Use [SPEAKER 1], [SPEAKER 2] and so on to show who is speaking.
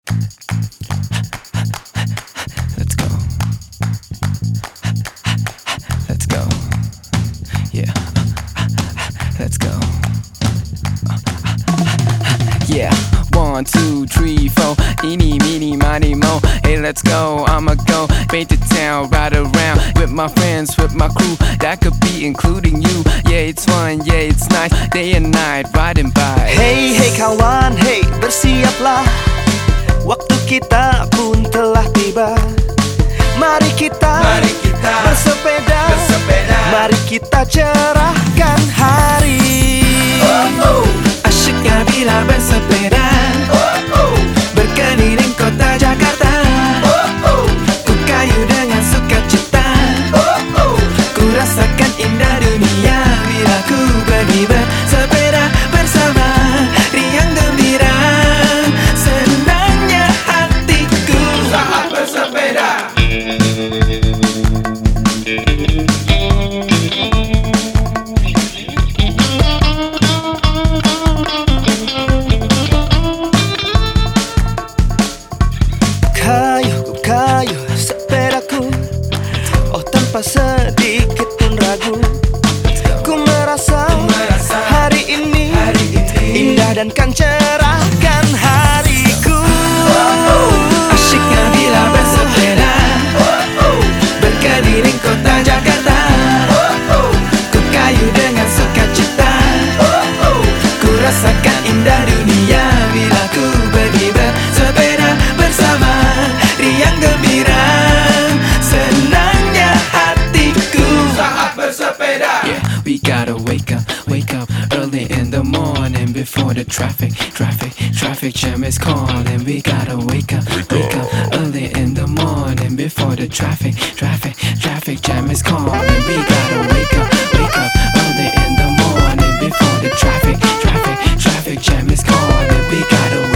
[SPEAKER 1] Let's go. Let's go. Yeah. Let's go. Yeah. 1, 2, 3, 4. Eeny, meeny, miny, mo. Hey, let's go. I'ma go paint the town, ride around with my friends, with my crew. That could be including you. Yeah, it's fun, yeah, it's nice. Day and night, riding by.
[SPEAKER 2] Hey, hey kawan, hey, bersiaplah. Waktu kita pun telah tiba. Mari kita bersepeda. Mari kita cerahkan hari.
[SPEAKER 1] Asyiknya bila bersepeda, berkeliling kota Jakarta. Ku kayu dengan sukacita, ku rasakan indah dunia bila ku pergi bersepeda bersama riang gembira. Senangnya hatiku saat bersepeda.
[SPEAKER 2] Kayu sepedaku, oh tanpa sedikit pun ragu. Ku merasa hari ini indah dan kan cerahkan hariku.
[SPEAKER 1] Asyiknya bila bersepeda, berkeliling kota Jakarta. Ku kayu dengan sukacita, ku rasakan indah dunia bila ku pergi bersepeda bersama riang gembira. Senangnya hatiku saat bersepeda. Yeah, we gotta wake up early in the morning before the traffic jam is calling. We gotta wake up early in the morning before the traffic jam is calling. We gotta wake up early in the morning before the traffic jam is calling. We gotta